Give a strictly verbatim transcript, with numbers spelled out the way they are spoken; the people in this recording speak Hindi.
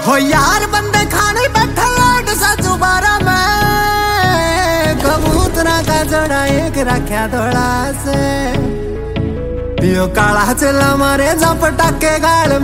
हो यार बंदे खाने बैठा लाड सा जुबारा में कबूतरा का जोड़ा एक रखा थोड़ा से यो काला चला मारे जा पटाके गाल